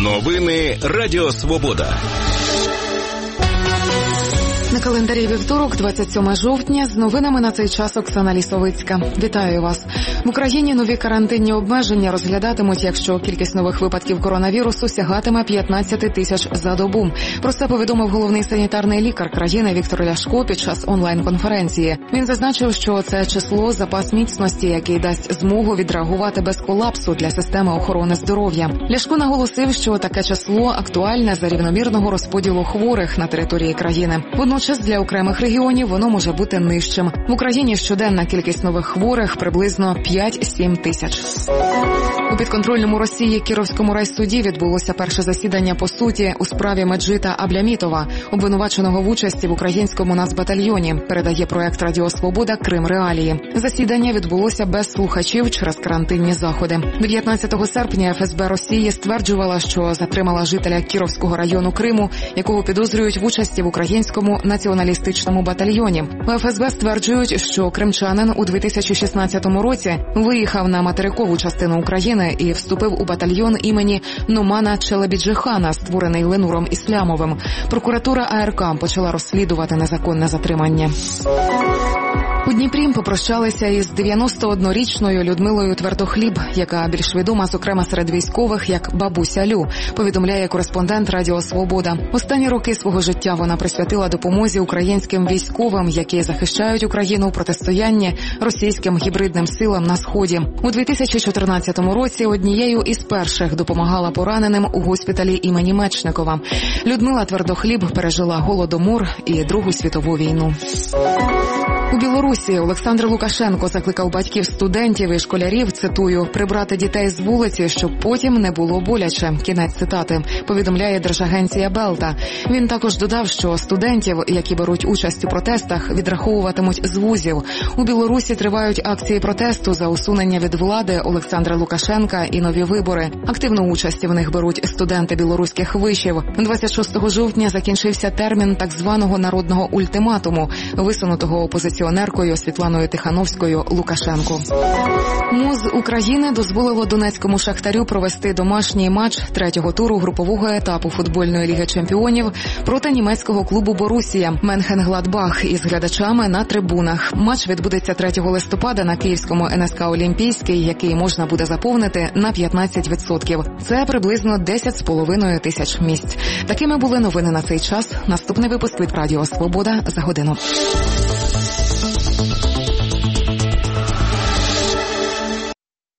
Новини Радіо Свобода. На календарі вівторок, 27 жовтня, з новинами на цей час Оксана Лісовицька. Вітаю вас. В Україні нові карантинні обмеження розглядатимуть, якщо кількість нових випадків коронавірусу сягатиме 15 тисяч за добу. Про це повідомив головний санітарний лікар країни Віктор Ляшко під час онлайн-конференції. Він зазначив, що це число – запас міцності, який дасть змогу відреагувати без колапсу для системи охорони здоров'я. Ляшко наголосив, що таке число актуальне за рівномірного розподілу хворих на території країни. Водночас для окремих регіонів воно може бути нижчим. В Україні щоденна кількість нових хворих приблизно 5-7 тисяч. У підконтрольному Росії Кіровському райсуді відбулося перше засідання по суті у справі Меджита Аблямітова, обвинуваченого в участі в українському нацбатальйоні, передає проект Радіо Свобода «Крим Реалії». Засідання відбулося без слухачів через карантинні заходи. 19 серпня ФСБ Росії стверджувала, що затримала жителя Кіровського району Криму, якого підозрюють в участі в українському націоналістичному батальйоні. У ФСБ стверджують, що кримчанин у 2016 році виїхав на материкову частину України і вступив у батальйон імені Номана Челебіджихана, створений Ленуром Ислямовим. Прокуратура АРК почала розслідувати незаконне затримання. У Дніпрі попрощалися із 91-річною Людмилою Твердохліб, яка більш відома, зокрема, серед військових, як бабуся Лю, повідомляє кореспондент Радіо Свобода. Останні роки свого життя вона присвятила допомозі українським військовим, які захищають Україну у протистоянні російським гібридним силам на Сході. У 2014 році однією із перших допомагала пораненим у госпіталі імені Мечникова. Людмила Твердохліб пережила Голодомор і Другу світову війну. У Білорусі Олександр Лукашенко закликав батьків студентів і школярів, цитую, «прибрати дітей з вулиці, щоб потім не було боляче». Кінець цитати, повідомляє держагенція Белта. Він також додав, що студентів, які беруть участь у протестах, відраховуватимуть з вузів. У Білорусі тривають акції протесту за усунення від влади Олександра Лукашенка і нові вибори. Активну участь в них беруть студенти білоруських вишів. 26 жовтня закінчився термін так званого народного ультиматуму, висунутого опозиціонеркою Світланою Тихановською Лукашенку. МОЗ України дозволило донецькому «Шахтарю» провести домашній матч третього туру групового етапу футбольної ліги чемпіонів проти німецького клубу «Борусія» Менхенгладбах із глядачами на трибунах. Матч відбудеться 3 листопада на київському НСК «Олімпійський», який можна буде заповнити на 15%. Це приблизно 10,5 тисяч місць. Такими були новини на цей час. Наступний випуск від Радіо Свобода за годину.